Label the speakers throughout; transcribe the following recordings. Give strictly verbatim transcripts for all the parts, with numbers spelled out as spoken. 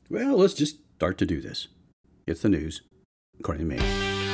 Speaker 1: Well, let's just start to do this. It's the news, according to me.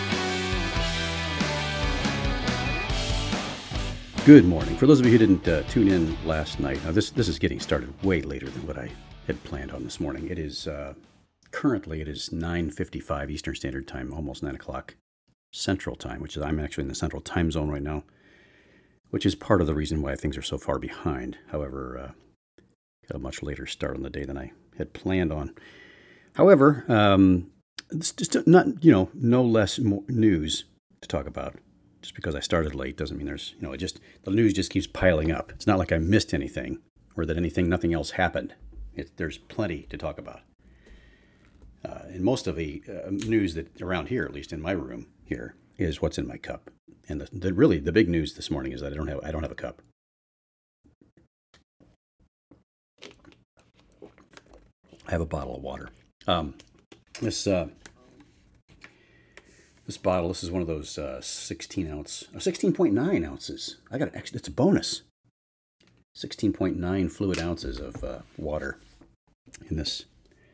Speaker 1: Good morning. For those of you who didn't uh, tune in last night, now this this is getting started way later than what I had planned on this morning. It is uh, currently it is nine fifty-five Eastern Standard Time, almost nine o'clock Central Time, which is I'm actually in the Central Time Zone right now, which is part of the reason why things are so far behind. However, uh, got a much later start on the day than I had planned on. However, um, it's just not, you know, no less more news to talk about. Just because I started late doesn't mean there's, you know, it just, the news just keeps piling up. It's not like I missed anything or that anything, nothing else happened. It, there's plenty to talk about. Uh, and most of the uh, news that around here, at least in my room here, is what's in my cup. And the, the really, the big news this morning is that I don't have, I don't have a cup. I have a bottle of water. Um, this, uh, This bottle, this is one of those uh, sixteen ounce, uh, sixteen point nine ounces. I got an extra, it's a bonus. sixteen point nine fluid ounces of uh, water in this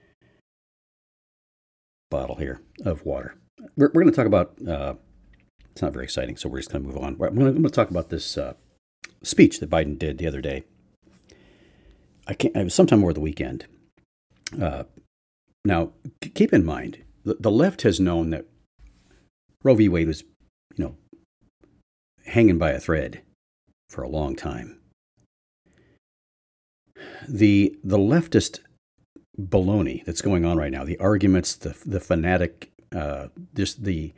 Speaker 1: bottle here of water. We're, we're going to talk about, uh, it's not very exciting, so we're just going to move on. I'm going to talk about this uh, speech that Biden did the other day. I can't, it was sometime over the weekend. Uh, now, keep in mind, the, the left has known that Roe v. Wade was, you know, hanging by a thread for a long time. The the leftist baloney that's going on right now, the arguments, the the fanatic, uh, just the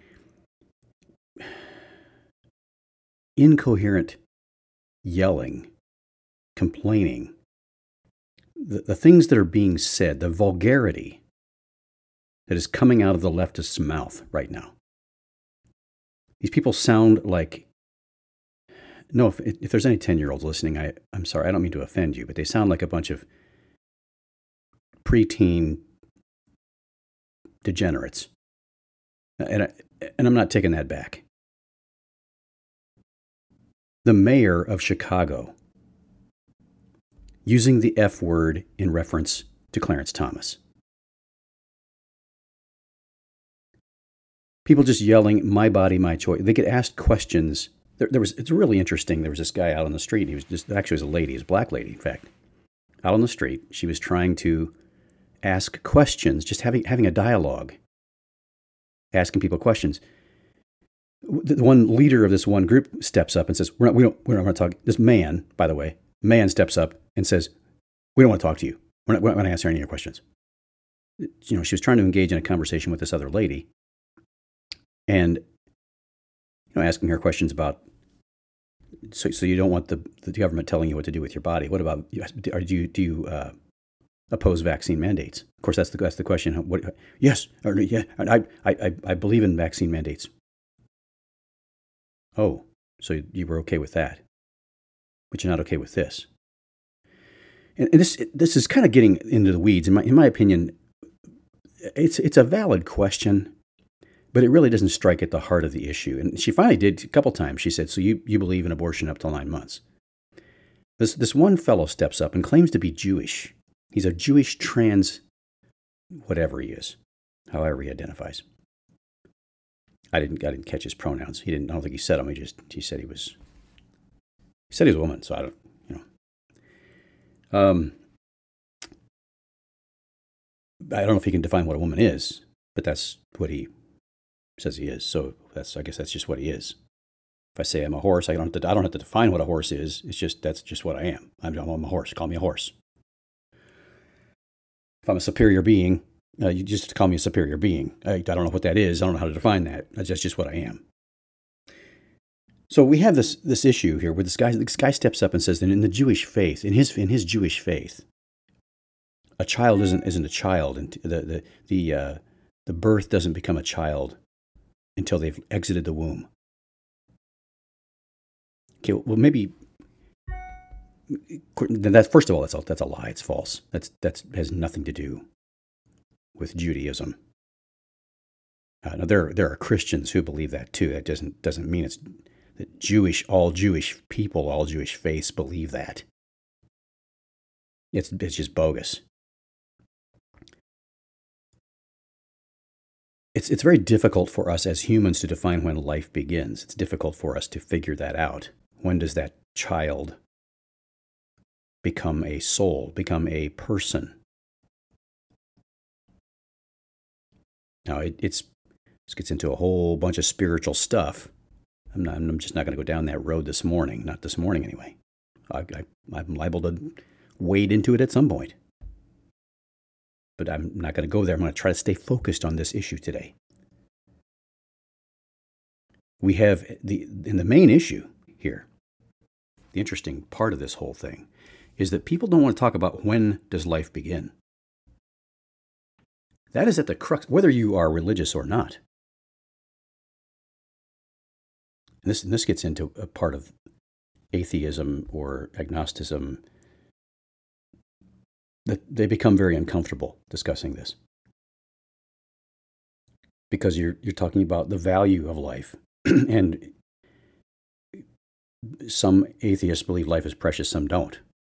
Speaker 1: incoherent yelling, complaining, the, the things that are being said, the vulgarity that is coming out of the leftist's mouth right now. These people sound like, no, if, if there's any ten-year-olds listening, I, I'm sorry, I don't mean to offend you, but they sound like a bunch of preteen degenerates. And, I, and I'm not taking that back. The mayor of Chicago using the F word in reference to Clarence Thomas. People just yelling, my body, my choice. They get asked questions. There, there was, it's really interesting. There was this guy out on the street. He was just, actually, it was a lady, it was a black lady, in fact, out on the street. She was trying to ask questions, just having, having a dialogue, asking people questions. The one leader of this one group steps up and says, we're not, we don't, we're not going to talk. This man, by the way, man steps up and says, we don't want to talk to you. We're not, we're not going to answer any of your questions. You know, she was trying to engage in a conversation with this other lady. And, you know, asking her questions about, so, so you don't want the, the government telling you what to do with your body. What about, are, do you, do you uh, oppose vaccine mandates? Of course, that's the, that's the question. What, yes, or, yeah, I, I, I believe in vaccine mandates. Oh, so you were okay with that, but you're not okay with this. And, and this, this is kind of getting into the weeds. In my, in my opinion, it's, it's a valid question, but it really doesn't strike at the heart of the issue. And she finally did a couple times. She said, so you, you believe in abortion up till nine months. This, this one fellow steps up and claims to be Jewish. He's a Jewish trans, whatever he is, however he identifies. I didn't, I didn't catch his pronouns. He didn't, I don't think he said them. He just, he said he was, he said he was a woman. So I don't, you know. Um, I don't know if he can define what a woman is, but that's what he says he is. So that's, I guess that's just what he is. If I say I'm a horse, I don't have to, I don't have to define what a horse is. It's just, that's just what I am. I'm, I'm a horse. Call me a horse. If I'm a superior being, uh, you just call me a superior being. I, I don't know what that is. I don't know how to define that. That's just, just what I am. So we have this, this issue here where this guy, this guy steps up and says that in the Jewish faith, in his, in his Jewish faith, a child isn't, isn't a child. And the, the, the, uh, the birth doesn't become a child until they've exited the womb. Okay, well, maybe that's, first of all, that's a, that's a lie. It's false. That's that's has nothing to do with Judaism. Uh, now there there are Christians who believe that too. That doesn't doesn't mean it's that Jewish all Jewish people, all Jewish faiths believe that. It's it's just bogus. it's it's very difficult for us as humans to define when life begins. It's difficult for us to figure that out. When does that child become a soul, become a person? Now it, it's this gets into a whole bunch of spiritual stuff. I'm not. I'm just not going to go down that road this morning. Not this morning anyway. I, I, I'm liable to wade into it at some point. But I'm not going to go there. I'm going to try to stay focused on this issue today. We have the in the main issue here. The interesting part of this whole thing is that people don't want to talk about when does life begin. That is at the crux, whether you are religious or not. And this, and this gets into a part of atheism or agnosticism that they become very uncomfortable discussing this. Because you're you're talking about the value of life. And some atheists believe life is precious, some don't.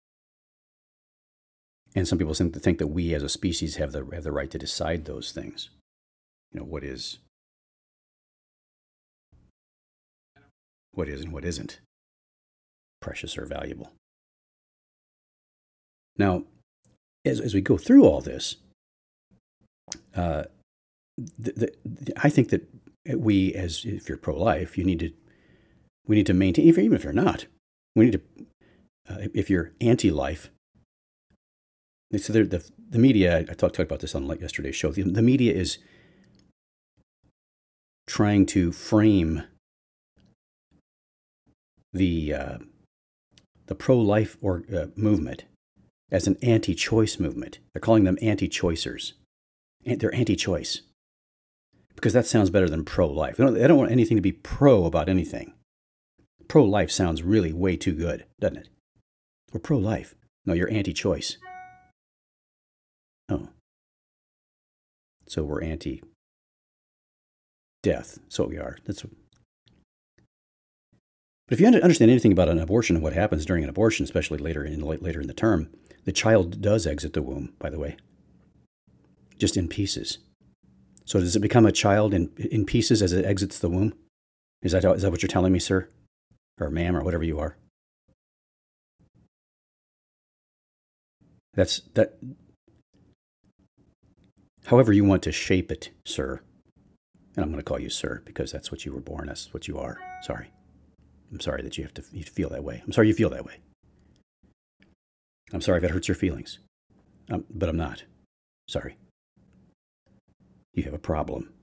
Speaker 1: And some people think, think that we as a species have the have the right to decide those things. You know, what is what is and what isn't precious or valuable. Now, as as we go through all this, uh, the, the, the, I think that we, as if you're pro-life, you need to we need to maintain, even if you're not, we need to, uh, if you're anti-life. So the, the the media, I talked, talked about this on like yesterday's show. The, the media is trying to frame the uh, the pro-life or uh, movement as an anti-choice movement. They're calling them anti-choicers. And they're anti-choice because that sounds better than pro-life. They don't, they don't want anything to be pro about anything. Pro-life sounds really way too good, doesn't it? We're pro-life. No, you're anti-choice. Oh. So we're anti-death. So we are. That's. What... But if you understand anything about an abortion and what happens during an abortion, especially later in later in the term, the child does exit the womb, by the way, just in pieces. So does it become a child in in pieces as it exits the womb? Is that is that what you're telling me, sir, or ma'am, or whatever you are? That's that. However you want to shape it, sir. And I'm going to call you sir because that's what you were born. That's what you are. Sorry. I'm sorry that you have to you feel that way. I'm sorry you feel that way. I'm sorry if it hurts your feelings. Um, but I'm not. Sorry. You have a problem.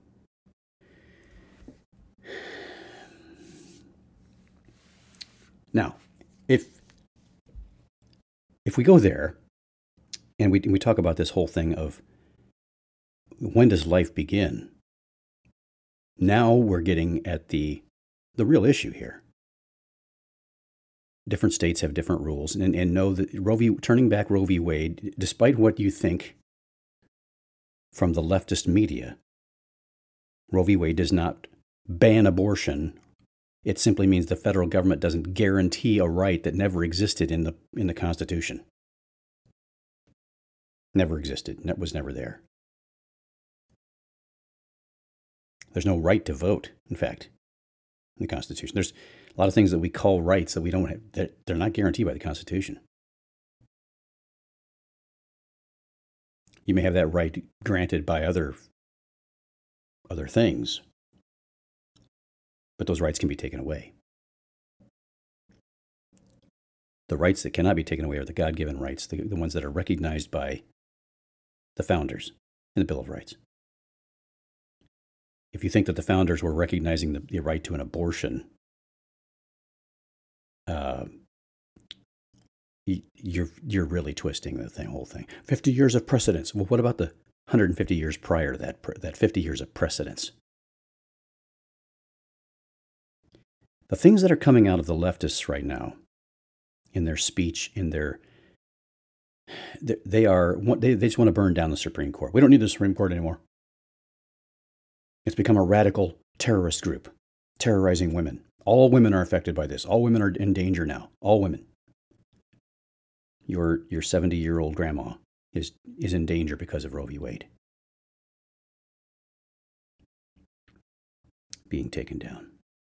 Speaker 1: Now, if if we go there and we we talk about this whole thing of when does life begin? Now we're getting at the the real issue here. Different states have different rules, and, and know that Roe v. turning back Roe v. Wade, despite what you think from the leftist media, Roe v. Wade does not ban abortion. It simply means the federal government doesn't guarantee a right that never existed in the in the Constitution. Never existed. That was never there. There's no right to vote, in fact, in the Constitution. There's a lot of things that we call rights that we don't have, that they're not guaranteed by the Constitution. You may have that right granted by other other things, but those rights can be taken away. The rights that cannot be taken away are the God-given rights, the, the ones that are recognized by the founders in the Bill of Rights. If you think that the founders were recognizing the, the right to an abortion, uh, you're you're really twisting the thing, whole thing. fifty years of precedence. Well, what about the one hundred fifty years prior to that, that fifty years of precedence? The things that are coming out of the leftists right now, in their speech, in their, they are, they, they just want to burn down the Supreme Court. We don't need the Supreme Court anymore. It's become a radical terrorist group, terrorizing women. All women are affected by this. All women are in danger now. All women. Your your seventy-year-old grandma is is in danger because of Roe v. Wade. being taken down.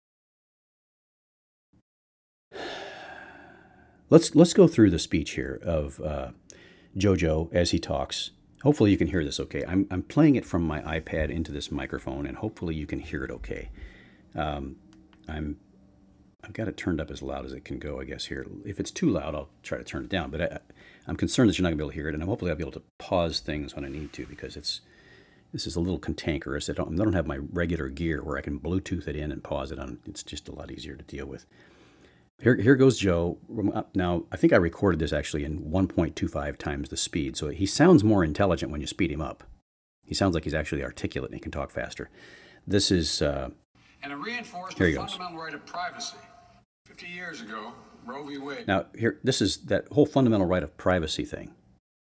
Speaker 1: Let's let's go through the speech here of uh, JoJo as he talks. Hopefully you can hear this okay. I'm I'm playing it from my iPad into this microphone, and hopefully you can hear it okay. Um, I'm I've got it turned up as loud as it can go, I guess, here. If it's too loud, I'll try to turn it down. But I, I'm concerned that you're not going to be able to hear it, and hopefully I'll be able to pause things when I need to, because it's this is a little cantankerous. I don't, I don't have my regular gear where I can Bluetooth it in and pause it on. It's just a lot easier to deal with. Here, here goes Joe. Now, I think I recorded this actually in one point two five times the speed, so he sounds more intelligent when you speed him up. He sounds like he's actually articulate and he can talk faster. This is... Uh,
Speaker 2: and it reinforced the fundamental right of privacy. fifty years ago, Roe v. Wade.
Speaker 1: Now, here, this is that whole fundamental right of privacy thing.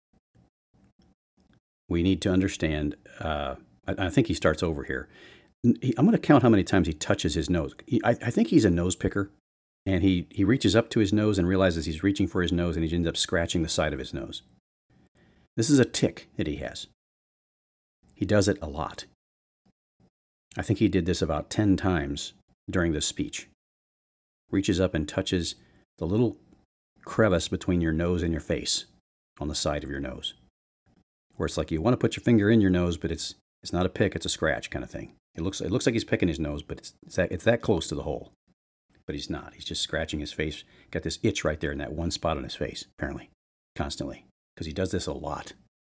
Speaker 1: We need to understand, uh, I, I think he starts over here. He, I'm going to count how many times he touches his nose. He, I, I think he's a nose picker, and he, he reaches up to his nose and realizes he's reaching for his nose, and he ends up scratching the side of his nose. This is a tic that he has. He does it a lot. I think he did this about ten times during this speech. Reaches up and touches the little crevice between your nose and your face on the side of your nose, where it's like you want to put your finger in your nose, but it's it's not a pick, it's a scratch kind of thing. It looks it looks like he's picking his nose, but it's it's that, it's that close to the hole. But he's not. He's just scratching his face. Got this itch right there in that one spot on his face, apparently, constantly, because he does this a lot.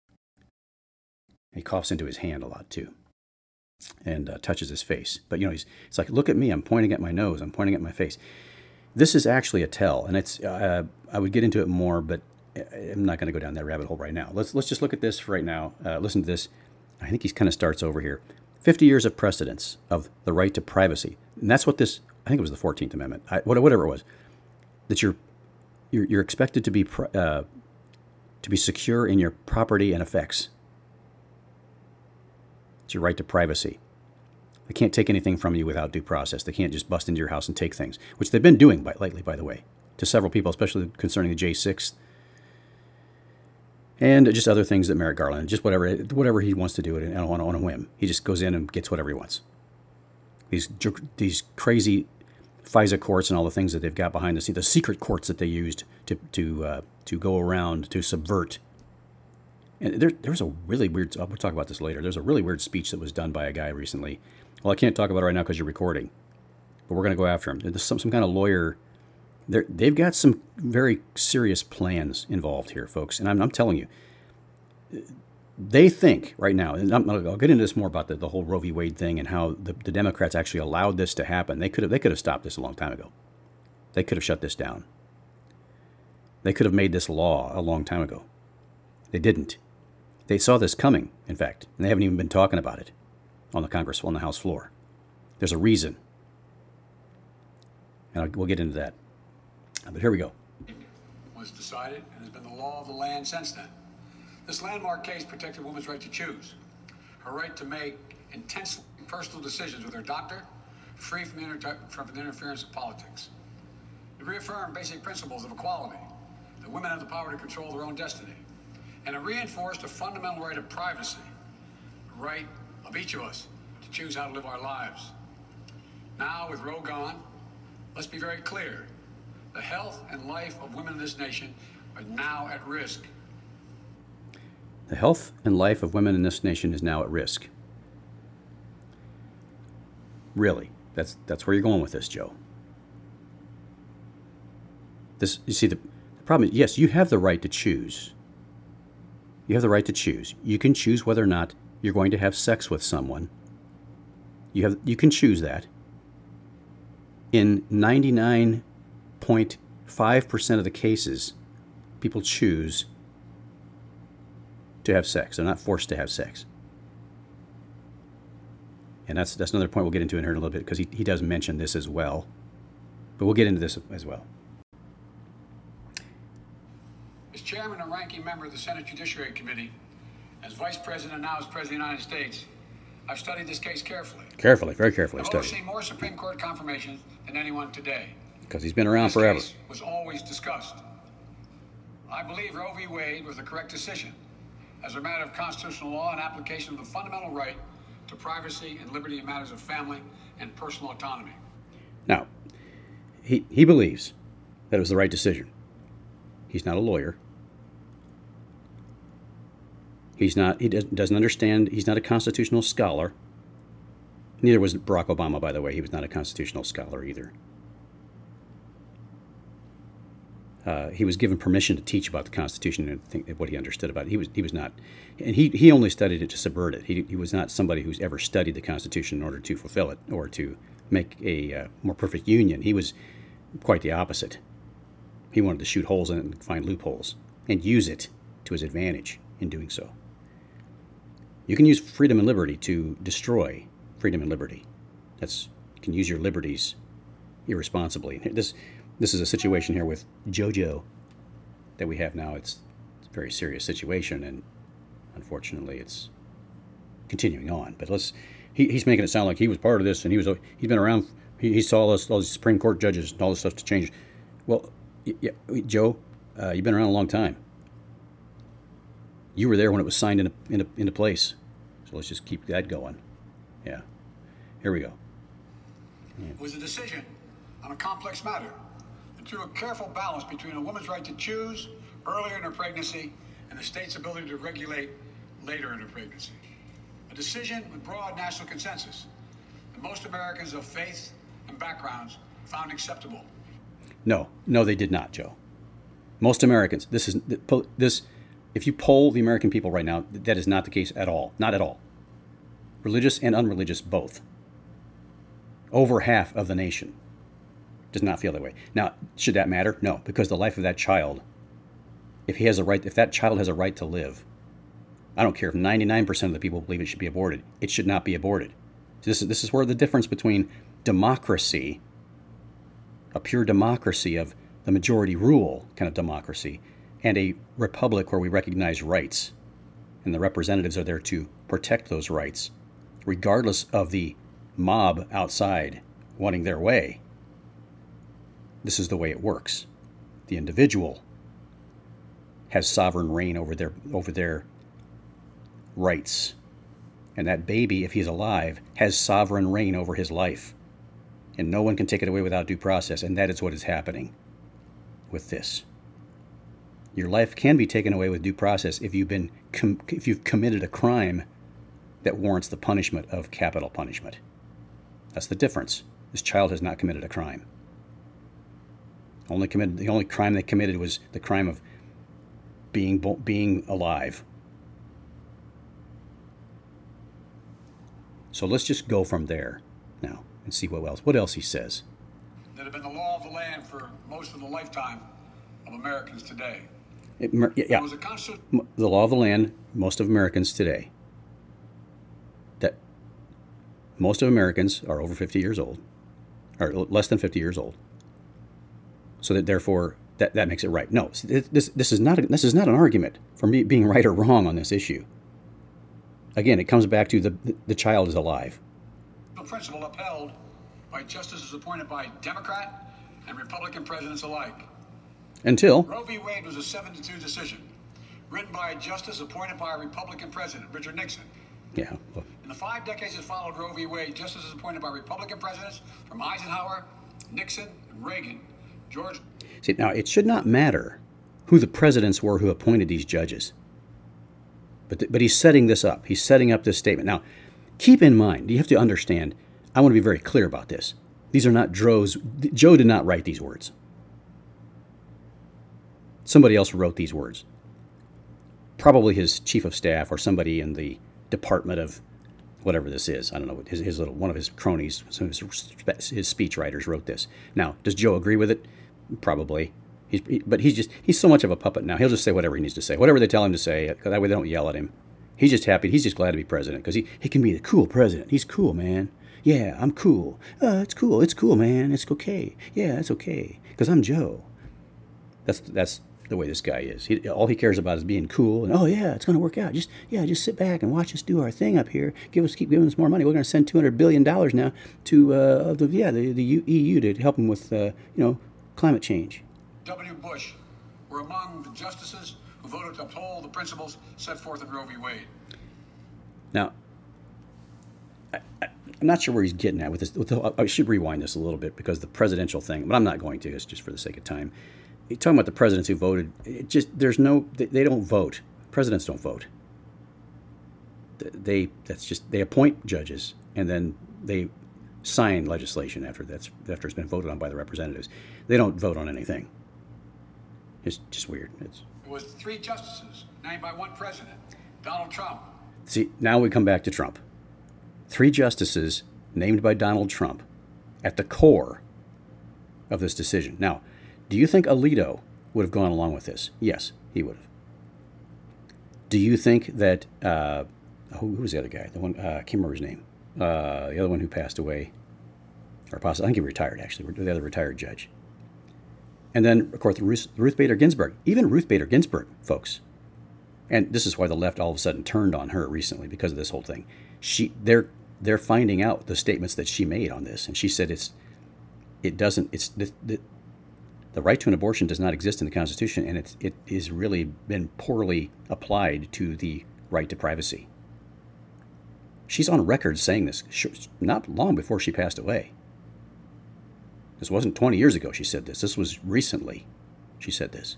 Speaker 1: He coughs into his hand a lot too, and uh, touches his face. But you know, he's it's like, look at me. I'm pointing at my nose. I'm pointing at my face. This is actually a tell, and it's. Uh, I would get into it more, but I'm not going to go down that rabbit hole right now. Let's let's just look at this right now. Uh, listen to this. I think he kind of starts over here. fifty years of precedence of the right to privacy, and that's what this. I think it was the fourteenth Amendment. I, whatever it was, that you're you're, you're expected to be uh, to be secure in your property and effects. It's your right to privacy. They can't take anything from you without due process. They can't just bust into your house and take things, which they've been doing by, lately, by the way, to several people, especially concerning the J six and just other things that Merrick Garland, just whatever whatever he wants to do it on, on a whim. He just goes in and gets whatever he wants. These these crazy FISA courts and all the things that they've got behind the scenes, the secret courts that they used to to uh, to go around to subvert. And there, there was a really weird. We'll talk about this later. There's a really weird speech that was done by a guy recently. Well, I can't talk about it right now because you're recording, but we're going to go after him. There's some some kind of lawyer. They're, they've got some very serious plans involved here, folks. And I'm, I'm telling you, they think right now, and I'm, I'll get into this more about the, the whole Roe v. Wade thing and how the, the Democrats actually allowed this to happen. They could have they could have stopped this a long time ago. They could have shut this down. They could have made this law a long time ago. They didn't. They saw this coming, in fact, and they haven't even been talking about it on the Congress, on the House floor. There's a reason. And I'll, we'll get into that. But here we go.
Speaker 2: Was decided and has been the law of the land since then. This landmark case protected a woman's right to choose, her right to make intensely personal decisions with her doctor, free from the, inter- from the interference of politics. It reaffirmed basic principles of equality, that women have the power to control their own destiny. And it reinforced a fundamental right of privacy, a right of each of us to choose how to live our lives. Now, with Roe gone, let's be very clear. The health and life of women in this nation are now at risk.
Speaker 1: The health and life of women in this nation is now at risk. Really, that's that's where you're going with this, Joe. This, you see, the, the problem is, yes, you have the right to choose. You have the right to choose. You can choose whether or not you're going to have sex with someone. You have you can choose that. In ninety-nine point five percent of the cases, people choose to have sex. They're not forced to have sex. And that's that's another point we'll get into in here in a little bit, because he, he does mention this as well. But we'll get into this as well.
Speaker 2: As chairman and ranking member of the Senate Judiciary Committee, as vice president and now as president of the United States, I've studied this case carefully.
Speaker 1: Carefully, very carefully
Speaker 2: I've
Speaker 1: studied.
Speaker 2: overseen more Supreme Court confirmations than anyone today.
Speaker 1: Because he's been around
Speaker 2: this
Speaker 1: forever.
Speaker 2: Case was always discussed. I believe Roe v. Wade was the correct decision as a matter of constitutional law and application of the fundamental right to privacy and liberty in matters of family and personal autonomy.
Speaker 1: Now, he, he believes that it was the right decision. He's not a lawyer. He's not, he doesn't understand, he's not a constitutional scholar. Neither was Barack Obama, by the way. He was not a constitutional scholar either. Uh, he was given permission to teach about the Constitution and think what he understood about it. He was he was not, and he he only studied it to subvert it. He he was not somebody who's ever studied the Constitution in order to fulfill it or to make a uh, more perfect union. He was quite the opposite. He wanted to shoot holes in it and find loopholes and use it to his advantage in doing so. You can use freedom and liberty to destroy freedom and liberty. That's you can use your liberties irresponsibly. This. This is a situation here with JoJo that we have now. It's, it's a very serious situation, and unfortunately, it's continuing on. But let's he, he's making it sound like he was part of this, and he was he's been around. He, he saw all, this, all these Supreme Court judges and all this stuff to change. Well, yeah, Joe, uh, you've been around a long time. You were there when it was signed into into, into place. So let's just keep that going. Yeah, here we go.
Speaker 2: Yeah. It was a decision on a complex matter. Through a careful balance between a woman's right to choose earlier in her pregnancy and the state's ability to regulate later in her pregnancy. A decision with broad national consensus that most Americans of faith and backgrounds found acceptable.
Speaker 1: No, no, they did not, Joe. Most Americans, this is this. If you poll the American people right now, that is not the case at all. Not at all. Religious and unreligious both. Over half of the nation does not feel that way. Now, should that matter? No, because the life of that child, if he has a right, if that child has a right to live, I don't care if ninety-nine percent of the people believe it should be aborted. It should not be aborted. So this is this is where the difference between democracy, a pure democracy of the majority rule kind of democracy, and a republic where we recognize rights, and the representatives are there to protect those rights, regardless of the mob outside wanting their way. This is the way it works. The individual has sovereign reign over their over their rights. And that baby, if he's alive, has sovereign reign over his life. And no one can take it away without due process. And that is what is happening with this. Your life can be taken away with due process if you've been com- if you've committed a crime that warrants the punishment of capital punishment. That's the difference. This child has not committed a crime. Only committed the only crime they committed was the crime of being being alive. So let's just go from there now and see what else. What else he says.
Speaker 2: That have been the law of the land for most of the lifetime of Americans today.
Speaker 1: It, yeah,
Speaker 2: it was a constant...
Speaker 1: the law of the land, most of Americans today. That most of Americans are over fifty years old, or less than fifty years old. So that therefore that, that makes it right. No, this this is not a, this is not an argument for me being right or wrong on this issue. Again, it comes back to the the child is alive.
Speaker 2: The principle upheld by justices appointed by Democrat and Republican presidents alike.
Speaker 1: Until
Speaker 2: Roe v. Wade was a seven to two decision, written by a justice appointed by a Republican president, Richard Nixon.
Speaker 1: Yeah. Well,
Speaker 2: in the five decades that followed Roe v. Wade, justices appointed by Republican presidents from Eisenhower, Nixon, and Reagan. George.
Speaker 1: See, now it should not matter who the presidents were who appointed these judges. But th- but he's setting this up. He's setting up this statement. Now, keep in mind, you have to understand, I want to be very clear about this. These are not Joe's. Joe did not write these words. Somebody else wrote these words. Probably his chief of staff or somebody in the department of whatever this is. I don't know. His, his little one of his cronies, some of his, his speech writers wrote this. Now, does Joe agree with it? Probably. He's, he, but he's just he's so much of a puppet now. He'll just say whatever he needs to say, whatever they tell him to say. That way they don't yell at him. He's just happy. He's just glad to be president because he, he can be the cool president. He's cool, man. Yeah, I'm cool. Uh, it's cool. It's cool, man. It's okay. Yeah, it's okay because I'm Joe. That's that's the way this guy is. He, all he cares about is being cool and oh yeah, it's going to work out. Just yeah, just sit back and watch us do our thing up here. Give us keep giving us more money. We're going to send two hundred billion dollars now to uh, the yeah the the E U to help him with uh, you know climate change.
Speaker 2: W. Bush were among the justices who voted to uphold the principles set forth in Roe v. Wade.
Speaker 1: Now, I'm not sure where he's getting at with this. With the, I should rewind this a little bit because the presidential thing, but I'm not going to. It's just for the sake of time. You're talking about the presidents who voted. It just there's no. They, they don't vote. Presidents don't vote. They that's just they appoint judges and then they sign legislation after that's after it's been voted on by the representatives. They don't vote on anything. It's just weird. It's,
Speaker 2: it was three justices named by one president, Donald Trump.
Speaker 1: See, now we come back to Trump. Three justices named by Donald Trump at the core of this decision. Now, do you think Alito would have gone along with this? Yes, he would have. Do you think that, uh, who, who was the other guy? The one, uh, I can't remember his name. Uh, the other one who passed away, or possibly, I think he retired actually, the other retired judge. And then, of course, Ruth, Ruth Bader Ginsburg. Even Ruth Bader Ginsburg, folks. And this is why the left all of a sudden turned on her recently because of this whole thing. She, they're, they're finding out the statements that she made on this, and she said it's, it doesn't, it's the, the, the right to an abortion does not exist in the Constitution, and it's, it is really been poorly applied to the right to privacy. She's on record saying this, not long before she passed away. This wasn't twenty years ago she said this. This was recently she said this.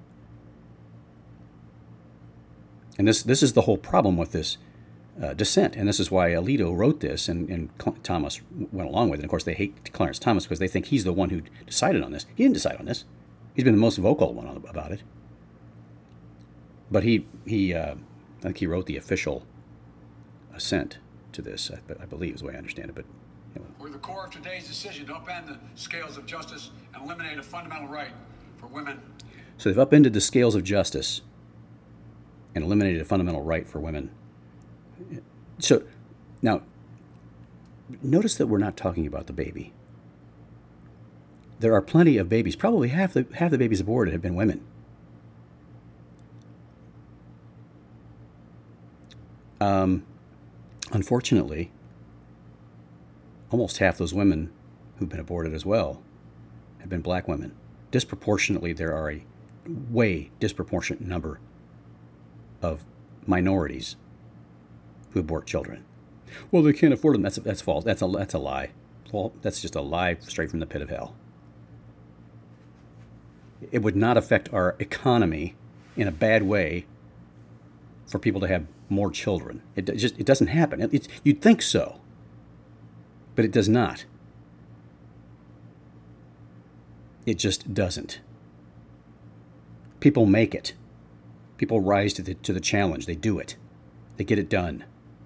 Speaker 1: And this this is the whole problem with this uh, dissent. And this is why Alito wrote this and, and Thomas went along with it. And of course, they hate Clarence Thomas because they think he's the one who decided on this. He didn't decide on this. He's been the most vocal one about it. But he, he uh, I think he wrote the official assent to this, I, I believe is the way I understand it. But anyway.
Speaker 2: We're the core of today's decision to upend the scales of justice and eliminate a fundamental right for women.
Speaker 1: So they've upended the scales of justice and eliminated a fundamental right for women. So now, notice that we're not talking about the baby. There are plenty of babies. Probably half the half the babies aborted have been women. Um, unfortunately, almost half those women who've been aborted as well have been black women. Disproportionately, there are a way disproportionate number of minorities who abort children. Well, they can't afford them. That's that's false. That's a that's a lie. Well, that's just a lie straight from the pit of hell. It would not affect our economy in a bad way for people to have more children. It just it doesn't happen. It, it's, you'd think so, but it does not. It just doesn't. People make it. People rise to the to the challenge. They do it. They get it done.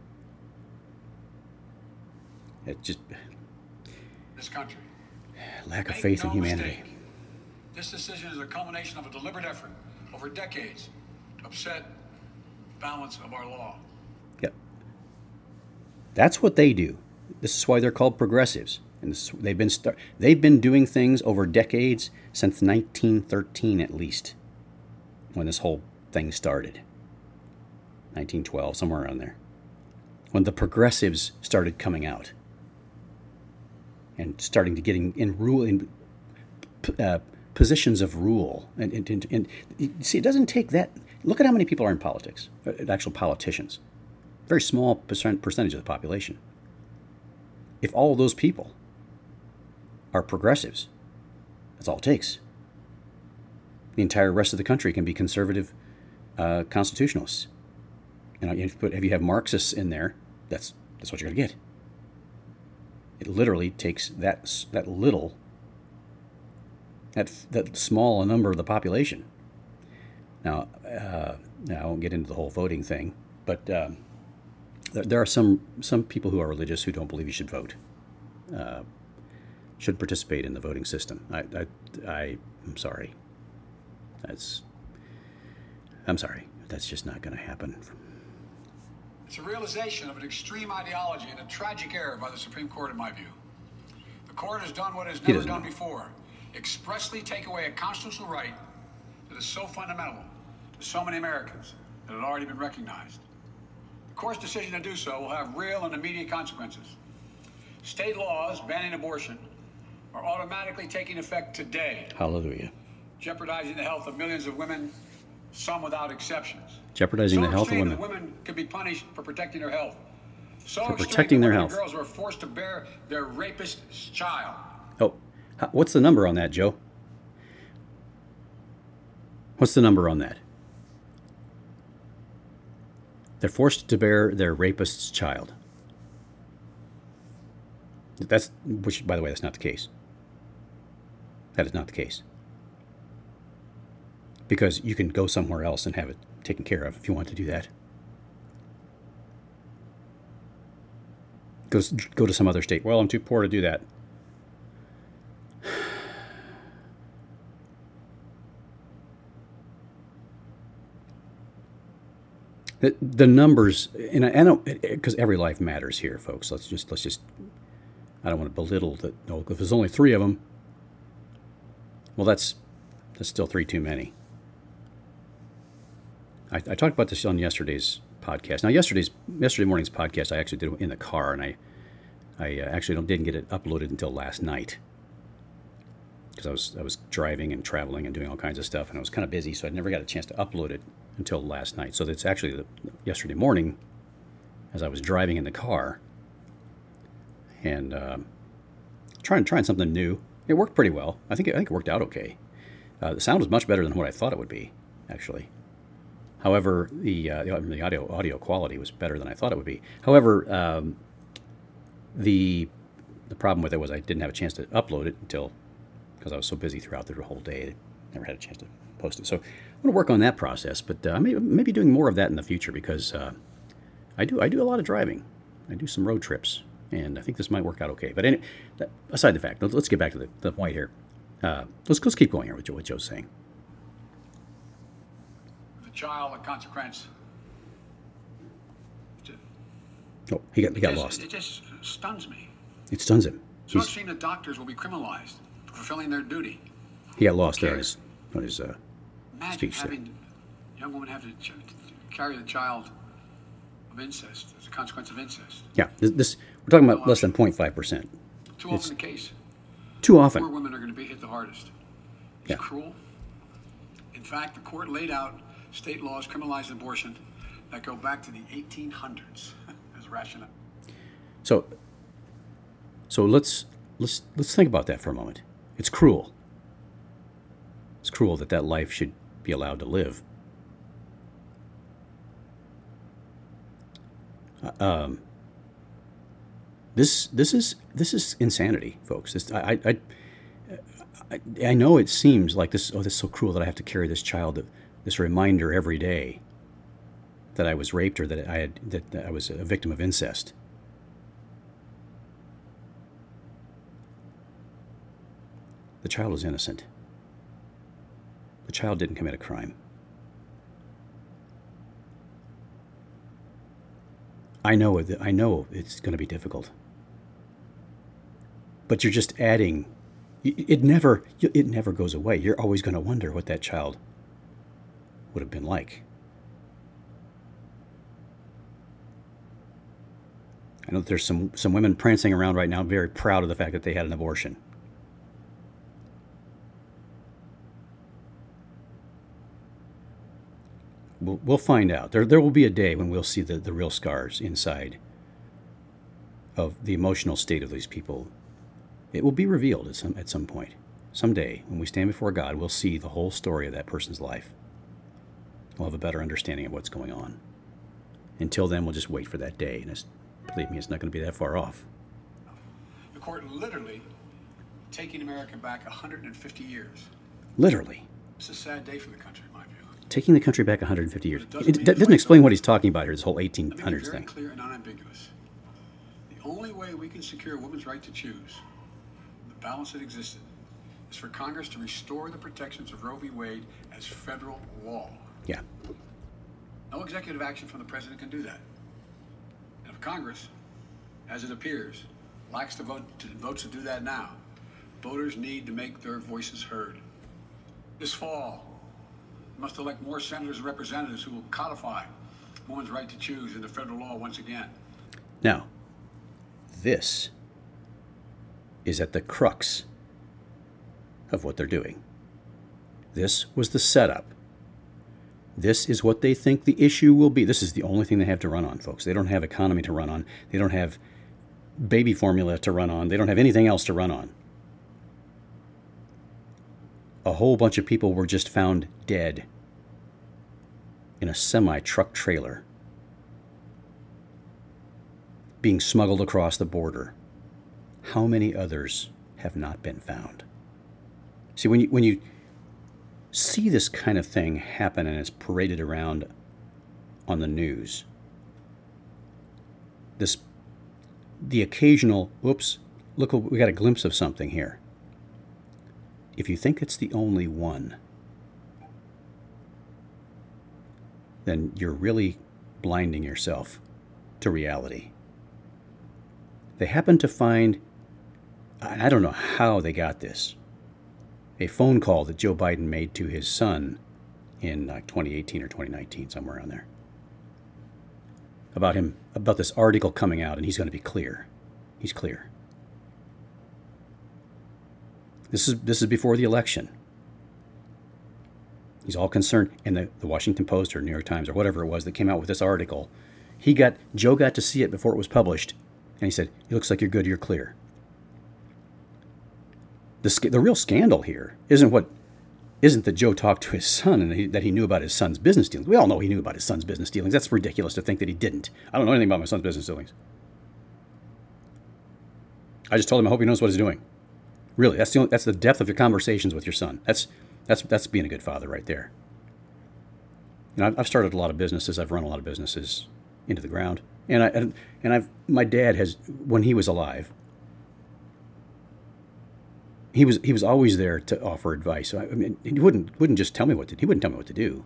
Speaker 1: It just
Speaker 2: this country.
Speaker 1: Lack of
Speaker 2: Make
Speaker 1: faith
Speaker 2: no
Speaker 1: in humanity.
Speaker 2: Mistake. This decision is a culmination of a deliberate effort over decades to upset the balance of our law.
Speaker 1: Yep. That's what they do. This is why they're called progressives. And this is, they've been start, they've been doing things over decades since nineteen thirteen at least, when this whole thing started. nineteen twelve, somewhere around there, when the progressives started coming out and starting to getting in rule in uh, positions of rule. And, and, and, and you see, it doesn't take that. Look at how many people are in politics, actual politicians. Very small percent, percentage of the population. If all of those people are progressives, that's all it takes. The entire rest of the country can be conservative uh, constitutionalists. You know, if you, put, if you have Marxists in there, that's that's what you're going to get. It literally takes that that little, that that small a number of the population. Now, uh, now I won't get into the whole voting thing, but um, there, there are some some people who are religious who don't believe you should vote, uh, should participate in the voting system. I, I, I I'm sorry. That's I'm sorry. That's just not going to happen.
Speaker 2: It's a realization of an extreme ideology and a tragic error by the Supreme Court, in my view. The court has done what it has never done know. before, expressly take away a constitutional right that is so fundamental to so many Americans that had already been recognized. The court's decision to do so will have real and immediate consequences. State laws banning abortion are automatically taking effect today.
Speaker 1: Hallelujah.
Speaker 2: Jeopardizing the health of millions of women, some without exceptions.
Speaker 1: Jeopardizing
Speaker 2: so
Speaker 1: the health of women.
Speaker 2: That women could be punished for protecting their health. So
Speaker 1: for
Speaker 2: extreme
Speaker 1: protecting
Speaker 2: that
Speaker 1: their
Speaker 2: women and
Speaker 1: health.
Speaker 2: girls were forced to bear their rapist's child.
Speaker 1: Oh, h- what's the number on that, Joe? What's the number on that? They're forced to bear their rapist's child. That's, which, by the way, that's not the case. That is not the case. Because you can go somewhere else and have it taken care of if you want to do that. Go, go to some other state. Well, I'm too poor to do that. The, the numbers, and I, I don't, because every life matters here, folks. Let's just, let's just, I don't want to belittle that. No, if there's only three of them, well, that's, that's still three too many. I, I talked about this on yesterday's podcast. Now, yesterday's yesterday morning's podcast, I actually did it in the car, and I, I uh, actually don't, didn't get it uploaded until last night because I was I was driving and traveling and doing all kinds of stuff, and I was kind of busy, so I never got a chance to upload it until last night. So it's actually the, yesterday morning, as I was driving in the car, and uh, trying trying something new. It worked pretty well. I think it, I think it worked out okay. Uh, the sound was much better than what I thought it would be, actually. However, the uh, the audio audio quality was better than I thought it would be. However, um, the the problem with it was I didn't have a chance to upload it until because I was so busy throughout the whole day. I never had a chance to post it. So I'm going to work on that process, but uh, maybe maybe doing more of that in the future because uh, I do I do a lot of driving. I do some road trips, and I think this might work out okay. But anyway, aside the fact, let's get back to the, the point here. Uh, let's let's keep going here with Joe, what Joe's saying.
Speaker 2: The child, a consequence.
Speaker 1: Oh, he got he got
Speaker 2: it just,
Speaker 1: lost.
Speaker 2: It just stuns me.
Speaker 1: It stuns him.
Speaker 2: So
Speaker 1: He's,
Speaker 2: extreme that doctors will be criminalized for fulfilling their duty.
Speaker 1: he got lost there on his on his uh,
Speaker 2: Imagine
Speaker 1: speech there.
Speaker 2: having a young woman have to ch- carry the child of incest as a consequence of incest.
Speaker 1: Yeah, this, this we're talking about less than zero point five percent.
Speaker 2: Too
Speaker 1: It's-
Speaker 2: often the case.
Speaker 1: Too
Speaker 2: Poor
Speaker 1: often.
Speaker 2: women are going to be hit the hardest. It's
Speaker 1: Yeah.
Speaker 2: cruel. In fact, the court laid out state laws criminalizing abortion that go back to the eighteen hundreds as rationale.
Speaker 1: So, so let's let's let's think about that for a moment. It's cruel. It's cruel that that life should be allowed to live. Uh, Um, this this is this is insanity, folks. This, I, I I I know it seems like this. Oh, this is so cruel that I have to carry this child, this reminder every day that I was raped or that I had that, that I was a victim of incest. The child is innocent. The child didn't commit a crime. I know it, I know it's going to be difficult. But you're just adding. It never it never goes away. You're always going to wonder what that child would have been like. I know that there's some, some women prancing around right now very proud of the fact that they had an abortion. We'll, we'll find out. There, there will be a day when we'll see the, the real scars inside of the emotional state of these people. It will be revealed at some, at some point. Someday, when we stand before God, we'll see the whole story of that person's life. We'll have a better understanding of what's going on. Until then, we'll just wait for that day. And it's, believe me, it's not going to be that far off.
Speaker 2: The court literally taking America back one hundred fifty years.
Speaker 1: Literally.
Speaker 2: It's a sad day for the country, in my view.
Speaker 1: Taking the country back one hundred fifty years.
Speaker 2: It doesn't
Speaker 1: It,
Speaker 2: mean
Speaker 1: d-
Speaker 2: it's
Speaker 1: doesn't
Speaker 2: right,
Speaker 1: explain
Speaker 2: though.
Speaker 1: what he's talking about here, this whole eighteen
Speaker 2: Let me be
Speaker 1: hundreds
Speaker 2: very
Speaker 1: thing.
Speaker 2: clear and unambiguous. The only way we can secure a woman's right to choose, the balance that existed, is for Congress to restore the protections of Roe v. Wade as federal law.
Speaker 1: Yeah.
Speaker 2: No executive action from the president can do that. And if Congress, as it appears, lacks the vote to, votes to do that now, voters need to make their voices heard. This fall, we must elect more senators and representatives who will codify women's right to choose into federal law once again.
Speaker 1: Now, this is at the crux of what they're doing. This was the setup This is what they think the issue will be. This is the only thing they have to run on, folks. They don't have economy to run on. They don't have baby formula to run on. They don't have anything else to run on. A whole bunch of people were just found dead in a semi-truck trailer, being smuggled across the border. How many others have not been found? See, when you when you see this kind of thing happen and it's paraded around on the news, this the occasional, whoops, look, we got a glimpse of something here. If you think it's the only one, then you're really blinding yourself to reality. They happen to find, and I don't know how they got this, a phone call that Joe Biden made to his son in like twenty eighteen or twenty nineteen, somewhere around there, about him, about this article coming out, and he's going to be clear. He's clear. This is this is before the election. He's all concerned, and the, the Washington Post or New York Times or whatever it was that came out with this article, he got Joe got to see it before it was published, and he said, "It looks like you're good. You're clear." The the real scandal here isn't what isn't that Joe talked to his son and that he, that he knew about his son's business dealings. We all know he knew about his son's business dealings. That's ridiculous to think that he didn't. I don't know anything about my son's business dealings. I just told him I hope he knows what he's doing. Really, that's the only, that's the depth of your conversations with your son. That's that's that's being a good father right there. You know, I've started a lot of businesses. I've run a lot of businesses into the ground, and I and, and I've my dad has, when he was alive, he was he was always there to offer advice. I mean, he wouldn't wouldn't just tell me what to he wouldn't tell me what to do.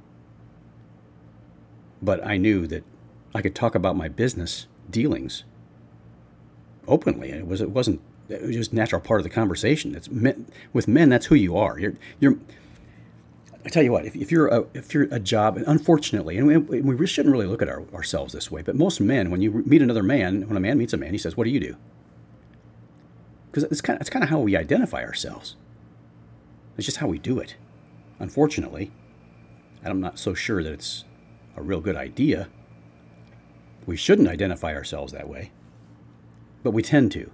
Speaker 1: But I knew that I could talk about my business dealings openly. It was it wasn't. It was just a natural part of the conversation. It's men, with men, that's who you are. You're, you're. I tell you what, if, if you're a if you're a job, and unfortunately, and we, we shouldn't really look at our, ourselves this way, but most men, when you meet another man, when a man meets a man, he says, "What do you do?" Because it's kind of it's kind of how we identify ourselves. It's just how we do it. Unfortunately, and I'm not so sure that it's a real good idea. We shouldn't identify ourselves that way, but we tend to.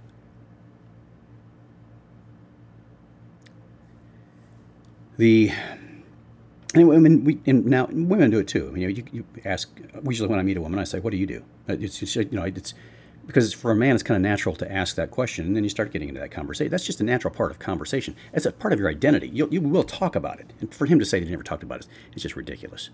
Speaker 1: The and women we and now women do it too. I mean, you, you, you ask usually when I meet a woman, I say, "What do you do?" It's just, you know, it's because for a man, it's kind of natural to ask that question, and then you start getting into that conversation. That's just a natural part of conversation. It's a part of your identity. You you will talk about it, and for him to say that he never talked about it, it's just ridiculous.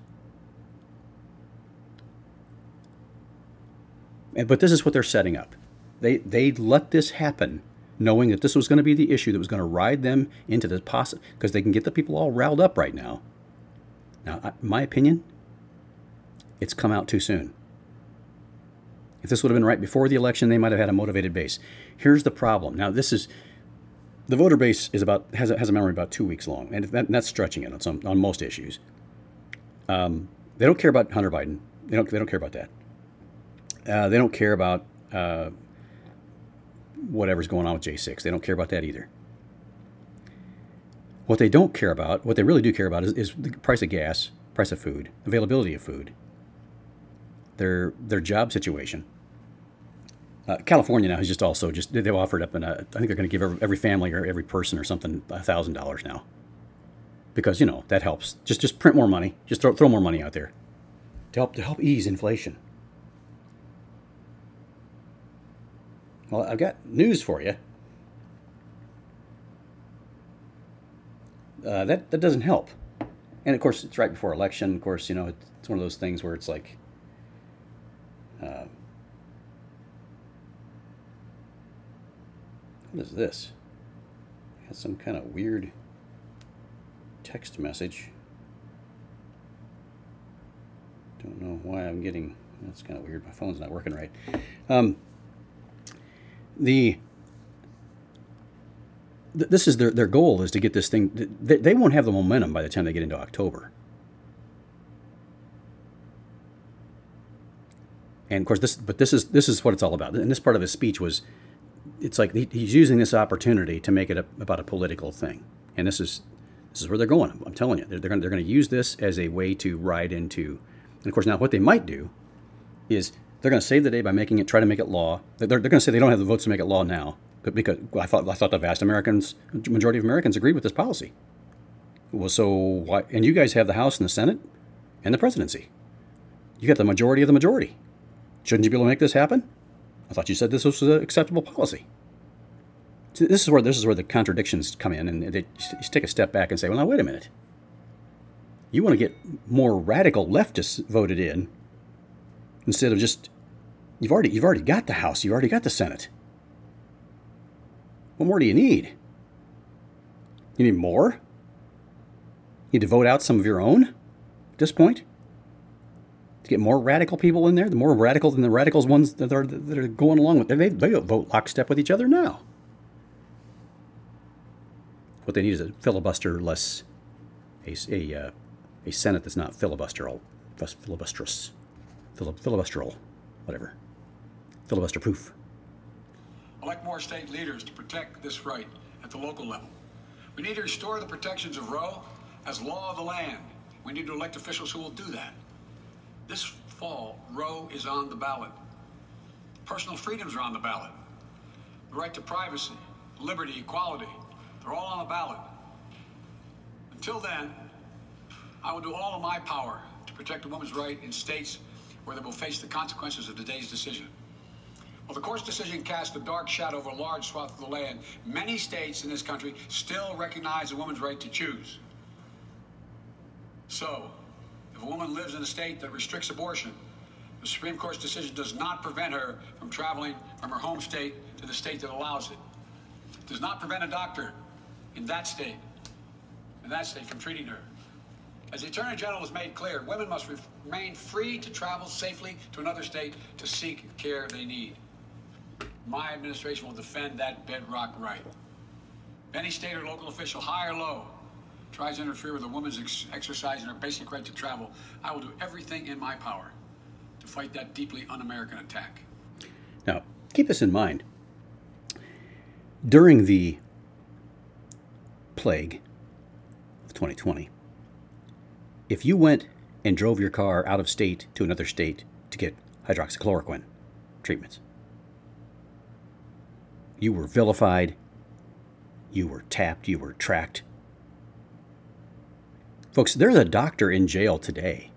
Speaker 1: And, but this is what they're setting up. They they let this happen, knowing that this was going to be the issue that was going to ride them into the possible, because they can get the people all riled up right now. Now, I, my opinion, it's come out too soon. If this would have been right before the election, they might have had a motivated base. Here's the problem. Now, this is the voter base is about has a, has a memory about two weeks long, and, that, and that's stretching it on some on most issues. Um, they don't care about Hunter Biden. They don't they don't care about that. Uh, they don't care about. Uh, whatever's going on with J six. They don't care about that either. What they don't care about, what they really do care about is, is the price of gas, price of food, availability of food, their their job situation. Uh, California now has just also just, they've offered up, an, uh, I think they're going to give every, every family or every person or something one thousand dollars now. Because, you know, that helps. Just just print more money. Just throw, throw more money out there to help to help ease inflation. Well, I've got news for you. Uh, that that doesn't help, and of course it's right before election. Of course, you know it's one of those things where it's like, uh, what is this? It has some kind of weird text message. Don't know why I'm getting. That's kind of weird. My phone's not working right. Um, The this is their their goal is to get this thing. They, they won't have the momentum by the time they get into October. And of course, this but this is this is what it's all about. And this part of his speech was, it's like he, he's using this opportunity to make it a, about a political thing. And this is This is where they're going. I'm telling you, they're, they're going they're going to use this as a way to ride into. And of course, now what they might do is they're going to save the day by making it, try to make it law. They're, they're going to say they don't have the votes to make it law now, but because well, I thought I thought the vast Americans, majority of Americans agreed with this policy. Well, so why? And you guys have the House and the Senate and the presidency. You got the majority of the majority. Shouldn't you be able to make this happen? I thought you said this was an acceptable policy. So this is where this is where the contradictions come in, and they just take a step back and say, well, now wait a minute. You want to get more radical leftists voted in instead of just you've already you've already got the House, you've already got the Senate. What more do you need? You need more? You need to vote out some of your own at this point? To get more radical people in there, the more radical than the radicals ones that are that are going along with it. They they vote lockstep with each other now. What they need is a filibuster-less, a a, uh, a Senate that's not filibusteral, filibustrous, filibusteral, whatever, filibuster-proof.
Speaker 2: Elect more state leaders to protect this right at the local level. We need to restore the protections of Roe as law of the land. We need to elect officials who will do that. This fall, Roe is on the ballot. Personal freedoms are on the ballot. The right to privacy, liberty, equality, they're all on the ballot. Until then, I will do all in my power to protect a woman's right in states where they will face the consequences of today's decision. While the court's decision cast a dark shadow over a large swath of the land, many states in this country still recognize a woman's right to choose. So, if a woman lives in a state that restricts abortion, the Supreme Court's decision does not prevent her from traveling from her home state to the state that allows it. It does not prevent a doctor in that state, in that state, from treating her. As the Attorney General has made clear, women must remain free to travel safely to another state to seek care they need. My administration will defend that bedrock right. If any state or local official, high or low, tries to interfere with a woman's ex- exercising her basic right to travel, I will do everything in my power to fight that deeply un-American attack.
Speaker 1: Now, keep this in mind. During the plague of twenty twenty, if you went and drove your car out of state to another state to get hydroxychloroquine treatments, you were vilified, you were tapped, you were tracked. Folks, there's a doctor in jail today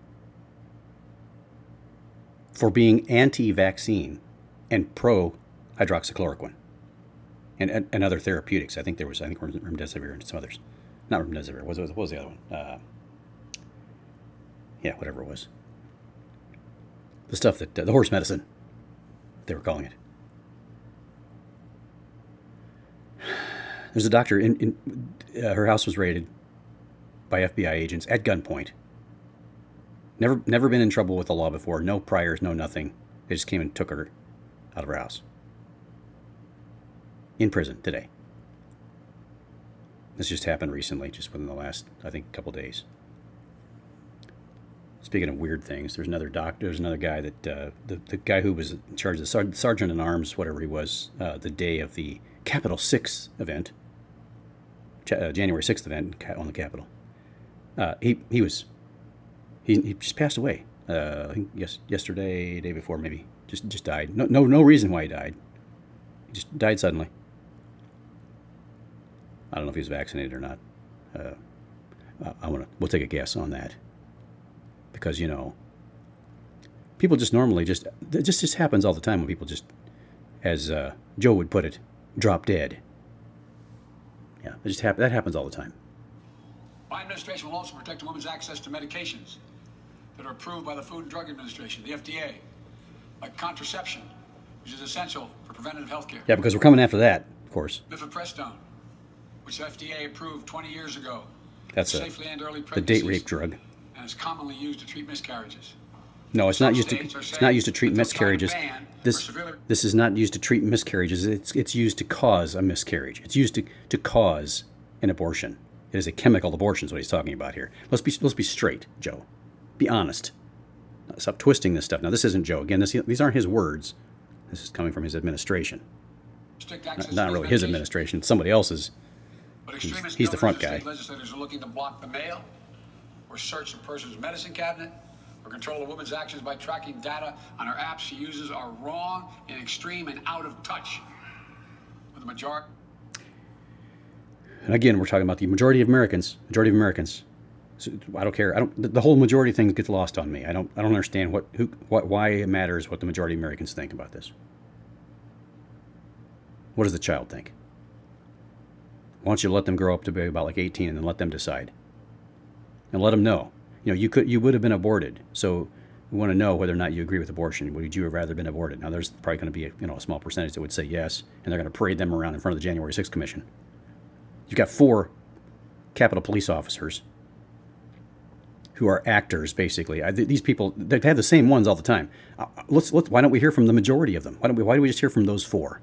Speaker 1: for being anti-vaccine and pro-hydroxychloroquine and, and and other therapeutics. I think there was, I think remdesivir and some others. Not remdesivir. What was, what was the other one? Uh, yeah, whatever it was. The stuff that, uh, the horse medicine, they were calling it. There's a doctor, in, in uh, her house was raided by F B I agents at gunpoint. Never never been in trouble with the law before. No priors, no nothing. They just came and took her out of her house. In prison today. This just happened recently, just within the last, I think, couple days. Speaking of weird things, there's another doctor, there's another guy that, uh, the, the guy who was in charge of the Sar- Sergeant in Arms, whatever he was, uh, the day of the Capitol six event, uh, January sixth event on the Capitol. Uh, he he was, he, he just passed away. Uh, I think yes, yesterday, day before, maybe. Just just died. No no no reason why he died. He just died suddenly. I don't know if he was vaccinated or not. Uh, I, I want to. We'll take a guess on that. Because you know, people just normally just it just just happens all the time when people just, as uh, Joe would put it, drop dead. Yeah, it just happen, that happens all the time.
Speaker 2: My administration will also protect a woman's access to medications that are approved by the Food and Drug Administration, the F D A, like contraception, which is essential for preventative health care.
Speaker 1: Yeah, because we're coming after that, of course.
Speaker 2: Mifepristone, which the F D A approved twenty years ago.
Speaker 1: That's a,
Speaker 2: safely end early
Speaker 1: the date rape drug.
Speaker 2: And is commonly used to treat miscarriages.
Speaker 1: No, it's not used to. It's not used to treat miscarriages. This this is not used to treat miscarriages. It's it's used to cause a miscarriage. It's used to, to cause an abortion. It is a chemical abortion. Is what he's talking about here. Let's be let's be straight, Joe. Be honest. Stop twisting this stuff. Now, this isn't Joe. Again, this, these aren't his words. This is coming from his administration. Not, not really his administration. Somebody else's
Speaker 2: But extremist
Speaker 1: he's the front
Speaker 2: governors and
Speaker 1: guy.
Speaker 2: state legislators are looking to block the mail, or search a person's medicine cabinet, or control a woman's actions by tracking data on her apps she uses are wrong and extreme and out of touch with the majority.
Speaker 1: And again, we're talking about the majority of Americans. Majority of Americans. So I don't care. I don't. The whole majority thing gets lost on me. I don't. I don't understand what, who, what, why it matters what the majority of Americans think about this. What does the child think? Why don't you let them grow up to be about like eighteen and then let them decide, and let them know. You know, you could, you would have been aborted. So we want to know whether or not you agree with abortion. Would you have rather been aborted? Now, there's probably going to be a, you know a small percentage that would say yes, and they're going to parade them around in front of the January sixth Commission. You've got four Capitol Police officers who are actors, basically. I, these people, they have the same ones all the time. Uh, let's, let's, why don't we hear from the majority of them? Why don't we? Why do we just hear from those four?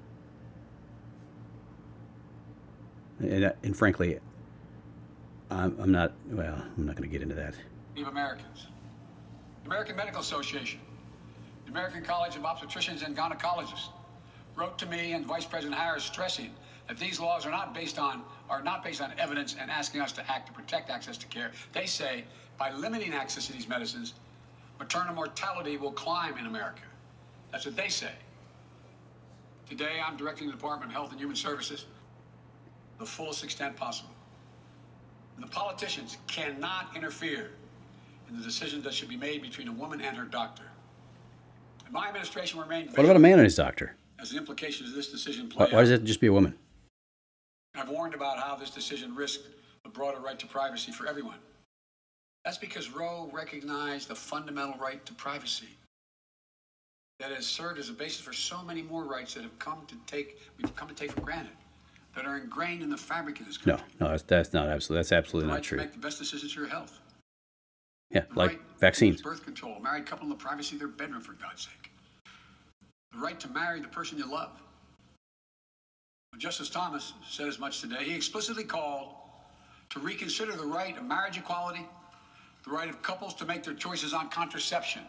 Speaker 1: And, and frankly, I'm, I'm not. Well, I'm not going to get into that.
Speaker 2: Of Americans, the American Medical Association, the American College of Obstetricians and Gynecologists wrote to me and Vice President Harris stressing that these laws are not based on are not based on evidence and asking us to act to protect access to care. They say by limiting access to these medicines, maternal mortality will climb in America. That's what they say. Today, I'm directing the Department of Health and Human Services the fullest extent possible. And the politicians cannot interfere in the decisions that should be made between a woman and her doctor. And my administration will remain vigilant.
Speaker 1: What about a man and his doctor?
Speaker 2: As the implications of this decision play
Speaker 1: Why, why does it just be a woman?
Speaker 2: I've warned about how this decision risks the broader right to privacy for everyone. That's because Roe recognized the fundamental right to privacy that has served as a basis for so many more rights that have come to take we've come to take for granted, that are ingrained in the fabric of this country.
Speaker 1: No, no, that's, that's not absolutely. That's absolutely
Speaker 2: the
Speaker 1: not
Speaker 2: right
Speaker 1: true.
Speaker 2: to make the best decisions for your health.
Speaker 1: Yeah,
Speaker 2: The
Speaker 1: like
Speaker 2: right
Speaker 1: vaccines.
Speaker 2: to birth control, a married couple in the privacy of their bedroom, for God's sake. The right to marry the person you love. Justice Thomas said as much today. He explicitly called to reconsider the right of marriage equality, the right of couples to make their choices on contraception.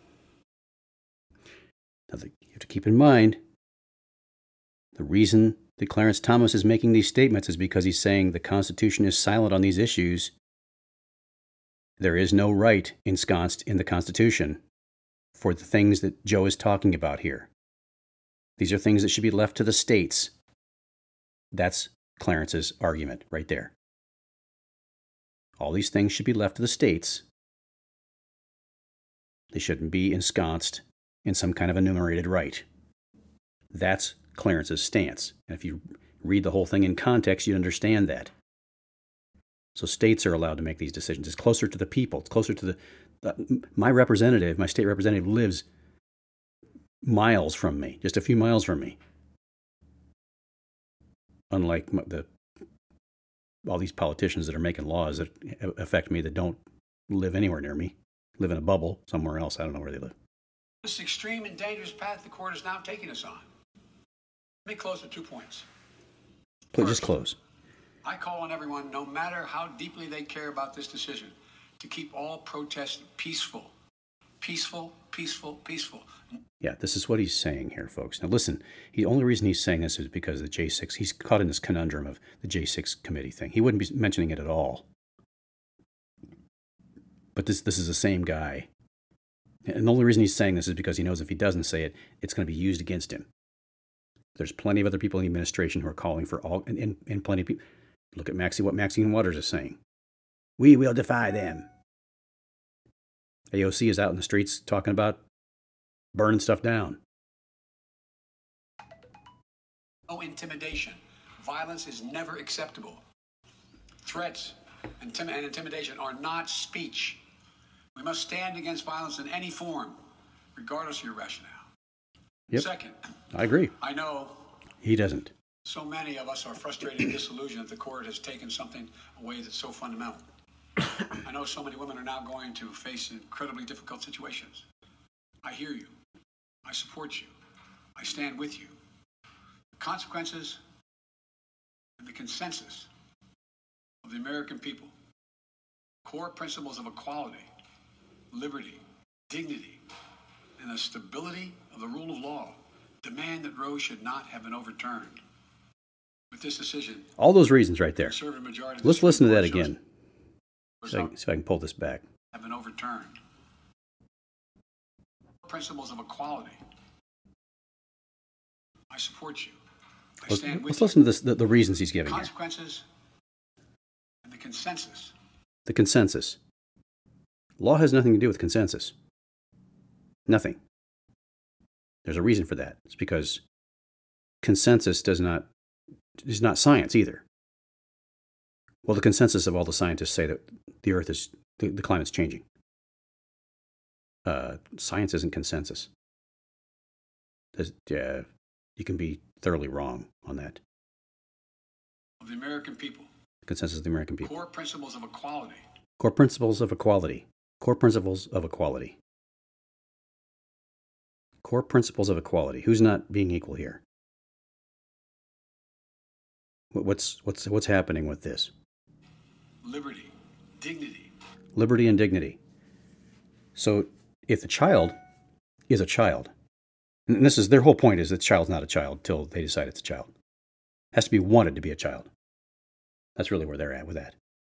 Speaker 1: Now, you have to keep in mind, the reason that Clarence Thomas is making these statements is because he's saying the Constitution is silent on these issues. There is no right ensconced in the Constitution for the things that Joe is talking about here. These are things that should be left to the states. That's Clarence's argument right there. All these things should be left to the states. They shouldn't be ensconced in some kind of enumerated right. That's Clarence's stance. And if you read the whole thing in context, you understand that. So states are allowed to make these decisions. It's closer to the people. It's closer to the... Uh, my representative, my state representative, lives miles from me, just a few miles from me. Unlike the all these politicians that are making laws that affect me that don't live anywhere near me, live in a bubble somewhere else. I don't know where they live.
Speaker 2: This extreme and dangerous path the court is now taking us on. Let me close with two points.
Speaker 1: Please,
Speaker 2: First,
Speaker 1: just close.
Speaker 2: I call on everyone, no matter how deeply they care about this decision, to keep all protests peaceful. Peaceful, peaceful, peaceful.
Speaker 1: Yeah, this is what he's saying here, folks. Now listen, the only reason he's saying this is because of the J six. He's caught in this conundrum of the J six committee thing. He wouldn't be mentioning it at all. But this this is the same guy. And the only reason he's saying this is because he knows if he doesn't say it, it's going to be used against him. There's plenty of other people in the administration who are calling for all, and, and, and plenty of people. Look at Maxie, what Maxine Waters is saying. We will defy them. A O C is out in the streets talking about burning stuff down.
Speaker 2: No intimidation. Violence is never acceptable. Threats and, tim- and intimidation are not speech. We must stand against violence in any form, regardless of your rationale.
Speaker 1: Yep.
Speaker 2: Second,
Speaker 1: I agree.
Speaker 2: I know
Speaker 1: He doesn't.
Speaker 2: so many of us are frustrated and disillusioned that the court has taken something away that's so fundamental. I know so many women are now going to face incredibly difficult situations. I hear you. I support you. I stand with you. The consequences and the consensus of the American people, core principles of equality, liberty, dignity, and the stability of the rule of law demand that Roe should not have been overturned. With this decision,
Speaker 1: all those reasons right there.
Speaker 2: conservative majority of
Speaker 1: Let's
Speaker 2: the
Speaker 1: listen to
Speaker 2: Supreme
Speaker 1: that
Speaker 2: Court
Speaker 1: again.
Speaker 2: shows
Speaker 1: See if I, can- see if I can pull this back.
Speaker 2: have been overturned. Principles of equality. I support you. I
Speaker 1: Let's,
Speaker 2: stand with
Speaker 1: let's
Speaker 2: you.
Speaker 1: listen to this, the, the reasons he's giving here.
Speaker 2: Consequences and the consensus.
Speaker 1: The consensus. Law has nothing to do with consensus. Nothing. There's a reason for that. It's because consensus does not is not science either. Well, the consensus of all the scientists say that the Earth is the, the climate's changing. Uh, science isn't consensus. There's, uh, you can be thoroughly wrong on that.
Speaker 2: Of the American people.
Speaker 1: Consensus of the American people.
Speaker 2: Core principles of equality.
Speaker 1: Core principles of equality. Core principles of equality. Core principles of equality. Who's not being equal here? What's what's what's happening with this?
Speaker 2: Liberty. Dignity.
Speaker 1: Liberty and dignity. So if the child is a child, and this is their whole point is that the child's not a child till they decide it's a child. It has to be wanted to be a child. That's really where they're at with that.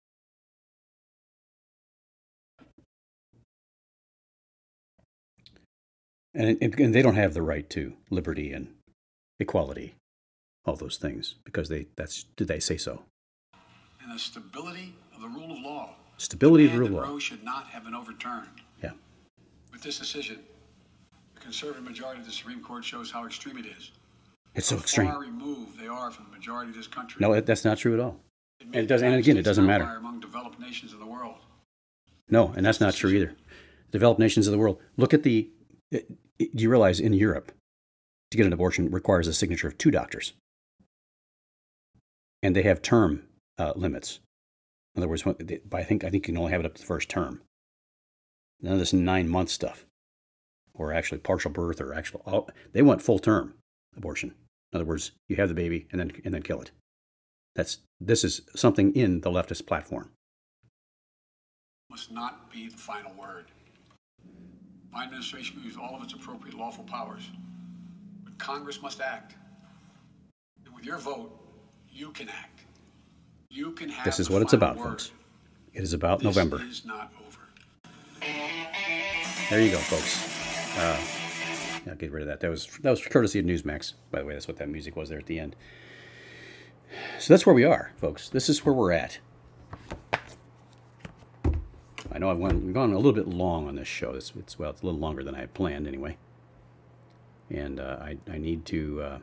Speaker 1: And, and they don't have the right to liberty and equality, all those things, because they that's did they say so?
Speaker 2: And the stability of the rule of law.
Speaker 1: Stability of the
Speaker 2: And
Speaker 1: rule
Speaker 2: that
Speaker 1: of law.
Speaker 2: Roe should not have been overturned.
Speaker 1: Yeah.
Speaker 2: With this decision, the conservative majority of the Supreme Court shows how extreme it is.
Speaker 1: It's so
Speaker 2: How
Speaker 1: extreme.
Speaker 2: far removed they are from the majority of this country.
Speaker 1: No, that's not true at all.
Speaker 2: It
Speaker 1: And it doesn't. And again, it doesn't matter.
Speaker 2: among developed nations of the world.
Speaker 1: No, and that's not true either. Developed nations of the world. Look at the. Do you realize in Europe, to get an abortion requires a signature of two doctors, and they have term uh, limits. In other words, when, they, I think I think you can only have it up to the first term. None of this nine month stuff, or actually partial birth, or actual. Oh, they want full term abortion. In other words, you have the baby and then and then kill it. That's this is something in the leftist platform.
Speaker 2: Must not be the final word. My administration will use all of its appropriate lawful powers, but Congress must act. And with your vote, you can act. You can have
Speaker 1: This is
Speaker 2: the
Speaker 1: what it's
Speaker 2: final
Speaker 1: about,
Speaker 2: word.
Speaker 1: folks. It is about
Speaker 2: This
Speaker 1: November.
Speaker 2: is not over.
Speaker 1: There you go, folks. Uh, I'll get rid of that. That was that was courtesy of Newsmax, by the way. That's what that music was there at the end. So that's where we are, folks. This is where we're at. I know I've gone, gone a little bit long on this show. It's, it's well, it's a little longer than I had planned, anyway. And uh, I I need to uh,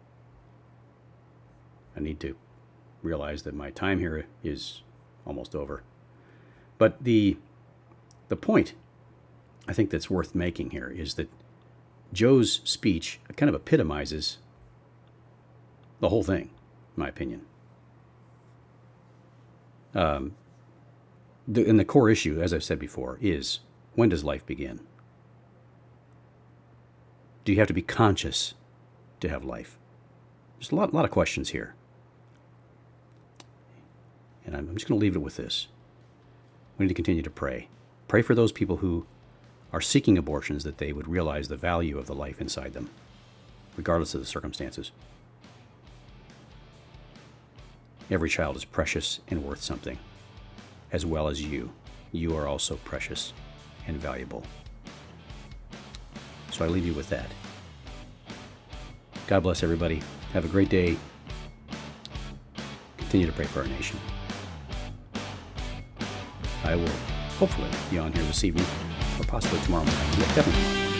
Speaker 1: I need to realize that my time here is almost over. But the the point I think that's worth making here is that Joe's speech kind of epitomizes the whole thing, in my opinion. Um, the, and the core issue, as I've said before, is when does life begin? Do you have to be conscious to have life? There's a lot, lot of questions here. And I'm, I'm just going to leave it with this. We need to continue to pray. Pray for those people who are seeking abortions, that they would realize the value of the life inside them, regardless of the circumstances. Every child is precious and worth something, as well as you. You are also precious and valuable. So I leave you with that. God bless everybody. Have a great day. Continue to pray for our nation. I will hopefully be on here this evening, or possibly tomorrow morning. Definitely tomorrow morning.